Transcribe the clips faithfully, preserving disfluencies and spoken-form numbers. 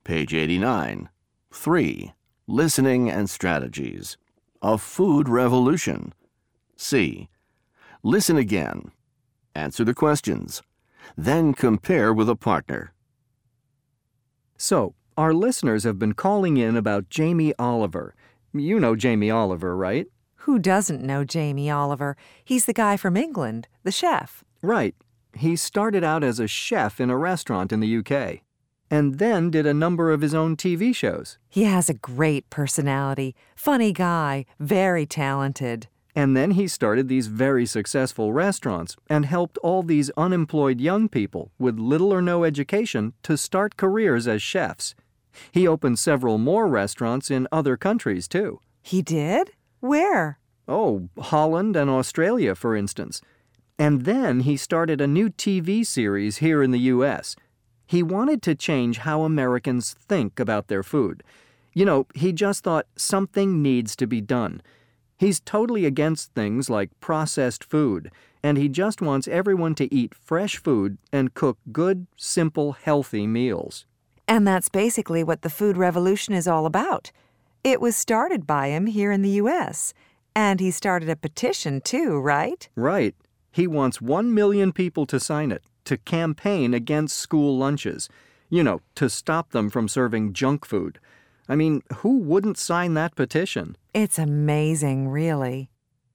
Page eighty-nine. three. Listening and strategies. A food revolution. C. Listen again. Answer the questions. Then compare with a partner. So, our listeners have been calling in about Jamie Oliver. You know Jamie Oliver, right? Who doesn't know Jamie Oliver? He's the guy from England, the chef. Right. He started out as a chef in a restaurant in the U K, and then did a number of his own T V shows. He has a great personality, funny guy, very talented. And then he started these very successful restaurants and helped all these unemployed young people with little or no education to start careers as chefs. He opened several more restaurants in other countries, too. He did? Where? Oh, Holland and Australia, for instance. And then he started a new T V series here in the U S. He wanted to change how Americans think about their food. You know, he just thought something needs to be done. He's totally against things like processed food, and he just wants everyone to eat fresh food and cook good, simple, healthy meals. And that's basically what the food revolution is all about. It was started by him here in the U S, and he started a petition too, right? Right. He wants one million people to sign it, to campaign against school lunches. You know, to stop them from serving junk food. I mean, who wouldn't sign that petition? It's amazing, really.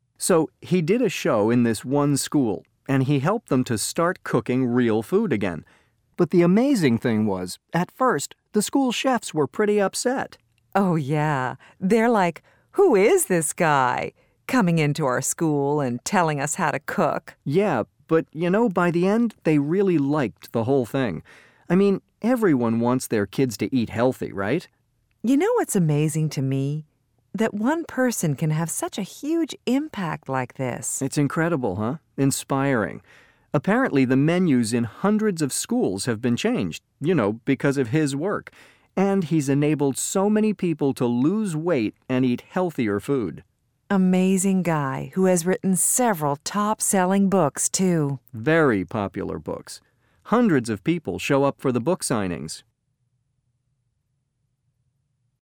So he did a show in this one school, and he helped them to start cooking real food again. But the amazing thing was, at first, the school chefs were pretty upset. Oh, yeah. They're like, who is this guy? Coming into our school and telling us how to cook. Yeah, but, you know, by the end, they really liked the whole thing. I mean, everyone wants their kids to eat healthy, right? You know what's amazing to me? That one person can have such a huge impact like this. It's incredible, huh? Inspiring. Apparently, the menus in hundreds of schools have been changed, you know, because of his work. And he's enabled so many people to lose weight and eat healthier food. Amazing guy who has written several top-selling books, too. Very popular books. Hundreds of people show up for the book signings,